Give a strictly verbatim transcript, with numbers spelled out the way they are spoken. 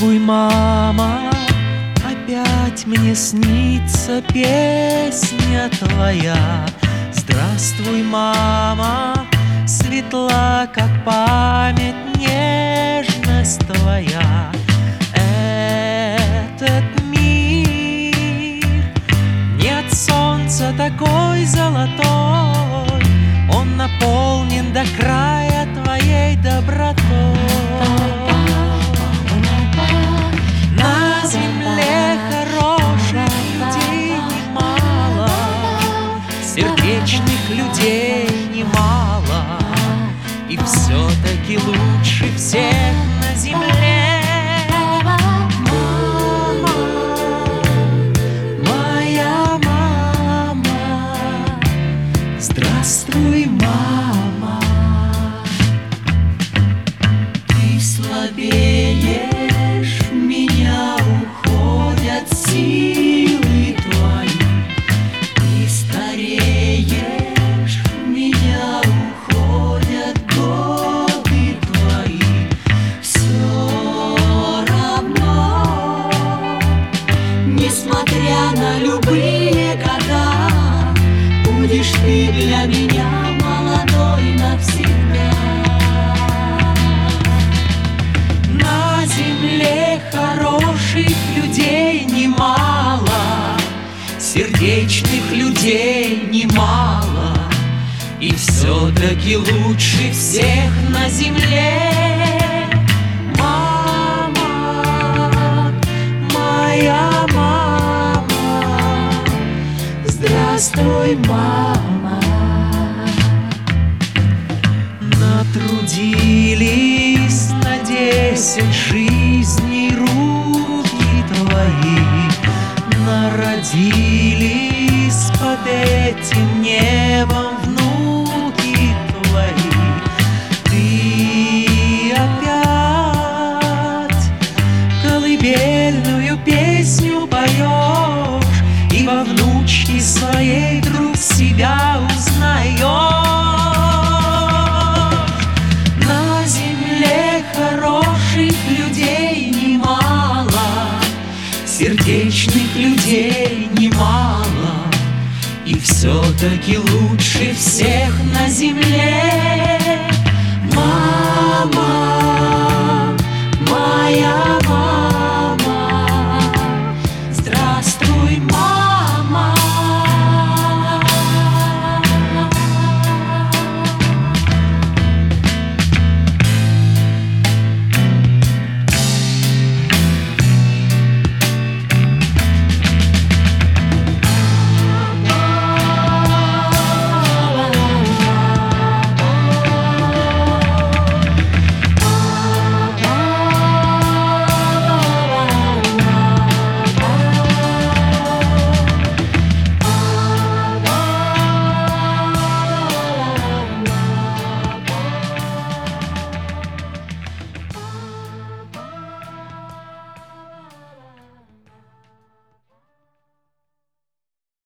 Здравствуй, мама, опять мне снится песня твоя. Здравствуй, мама, светла, как память, нежность твоя. Этот мир не от солнца такой золотой, он наполнен до края твоей добротой. На земле хороших людей немало, сердечных людей немало, и все-таки лучше всех на земле мама, моя мама. Здравствуй, мама. Ты слабеешь, в меня уходят силы твои. Ты стареешь, в меня уходят годы твои. Все равно, несмотря на любые года, будешь ты для меня молодой навсегда. На земле хороших людей немало, сердечных людей немало, и все-таки лучше всех на земле мама, моя мама. Здравствуй, мама. Натрудились на десять жизней руки твои, народились под этим небом внуки твои. Ты опять колыбельную песню поешь, и во внучке своей вдруг себя узнаешь. На земле хороших людей немало, сердечных людей немало, и все-таки лучше всех на земле